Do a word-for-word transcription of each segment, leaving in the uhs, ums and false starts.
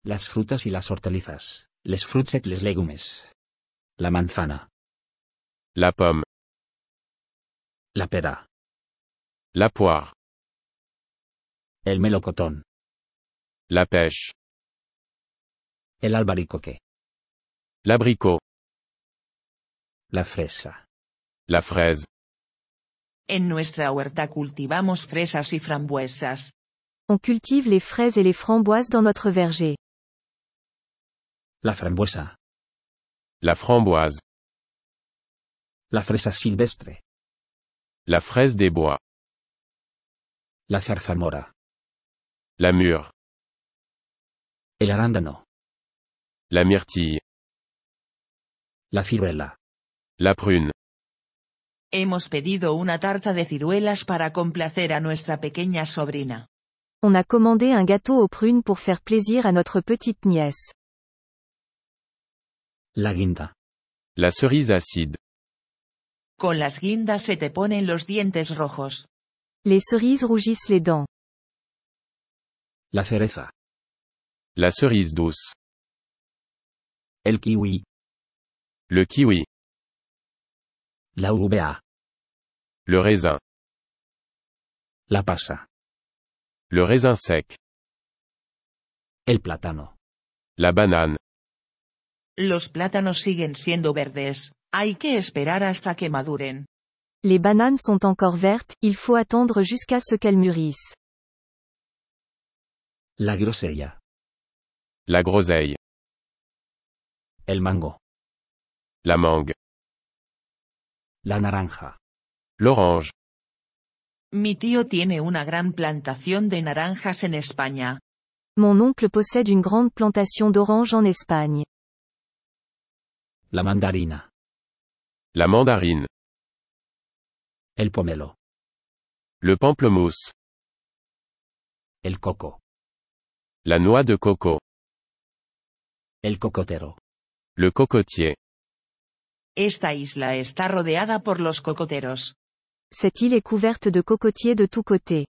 Las frutas y las hortalizas, les fruits et les légumes. La manzana. La pomme. La pera. La poire. El melocotón. La pêche. El albaricoque. L'abricot. La fresa. La fraise. En nuestra huerta cultivamos fresas y frambuesas. On cultive les fraises et les framboises dans notre verger. La frambuesa. La framboise. La fresa silvestre. La fraise des bois. La zarzamora. La mûre. El arándano. La myrtille. La ciruela. La prune. Hemos pedido una tarta de ciruelas para complacer a nuestra pequeña sobrina. On a commandé un gâteau aux prunes pour faire plaisir à notre petite nièce. La guinda. La cerise acide. Con las guindas se te ponen los dientes rojos. Les cerises rougissent les dents. La cereza. La cerise douce. El kiwi. Le kiwi. La uvea. Le raisin. La pasa. Le raisin sec. El plátano. La banane. Los plátanos siguen siendo verdes, hay que esperar hasta que maduren. Les bananes sont encore vertes, il faut attendre jusqu'à ce qu'elles mûrissent. La grosella. La groseille. El mango. La mangue. La naranja. L'orange. Mi tío tiene una gran plantación de naranjas en España. Mon oncle possède une grande plantation d'oranges en Espagne. La mandarina. La mandarine. El pomelo. Le pamplemousse. El coco. La noix de coco. El cocotero. Le cocotier. Esta isla está rodeada por los cocoteros. Cette île est couverte de cocotiers de tous côtés.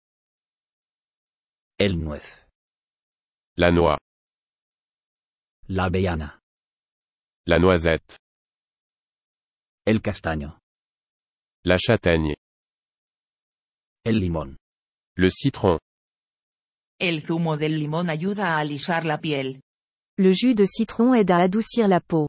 El nuez. La noix. La avellana. La noisette. El castaño. La châtaigne. El limón. Le citron. El zumo del limón ayuda a alisar la piel. Le jus de citron aide à adoucir la peau.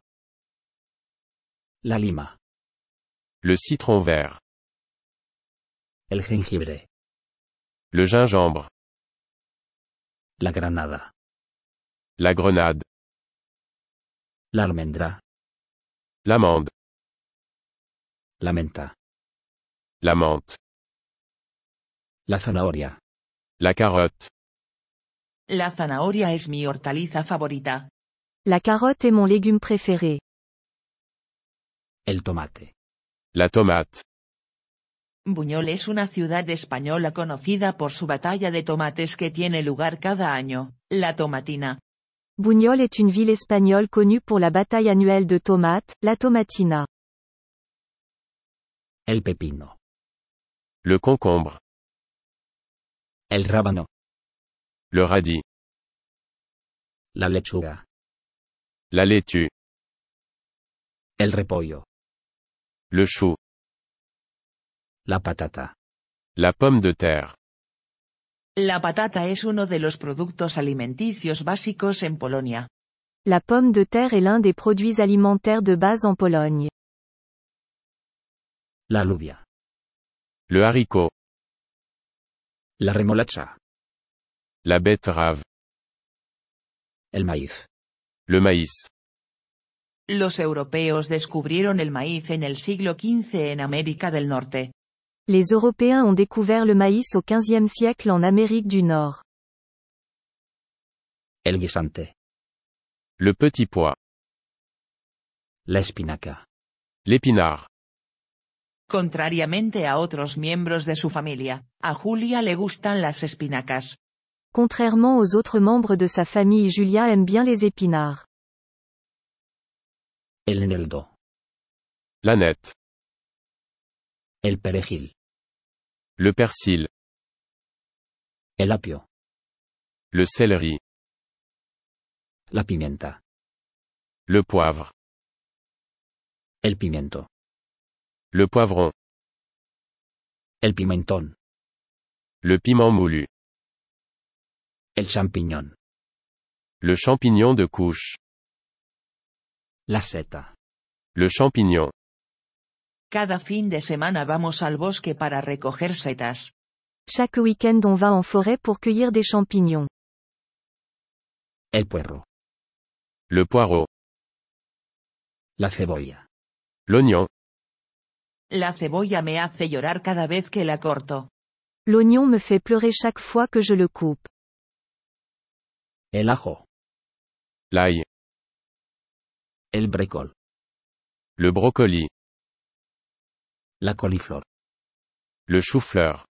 La lima. Le citron vert. El jengibre. Le gingembre. La granada. La grenade. La almendra. L'amande. La menta. La menthe. La zanahoria. La carotte. La zanahoria es mi hortaliza favorita. La carotte est mon légume préféré. El tomate. La tomate. Buñol es una ciudad española conocida por su batalla de tomates que tiene lugar cada año, la tomatina. Buñol est une ville espagnole connue pour la bataille annuelle de tomates, la tomatina. El pepino. Le concombre. El rábano. Le radis. La lechuga. La laitue. El repollo. Le chou. La patata. La pomme de terre. La patata es uno de los productos alimenticios básicos en Polonia. La pomme de terre est l'un des produits alimentaires de base en Pologne. La alubia. Le haricot. La remolacha. La betterave. El maíz. Le maïs. Los europeos descubrieron el maíz en el siglo quince en América del Norte. Les Européens ont découvert le maïs au quinzième siècle en Amérique du Nord. El guisante. Le petit pois. La espinaca. L'épinard. Contrariamente a otros miembros de su familia, a Julia le gustan las espinacas. Contrairement aux autres membres de sa famille, Julia aime bien les épinards. El eneldo. L'aneth. El perejil. Le persil. El apio. Le céleri. La pimienta. Le poivre. El pimiento. Le poivron. El pimentón. Le piment moulu. El champiñón. Le champignon de couche. La seta. Le champignon. Cada fin de semana vamos al bosque para recoger setas. Chaque week-end on va en forêt pour cueillir des champignons. El puerro. Le poireau. La cebolla. L'oignon. La cebolla me hace llorar cada vez que la corto. L'oignon me fait pleurer chaque fois que je le coupe. El ajo. L'ail. El brécol. Le brocoli. La coliflor. Le chou-fleur.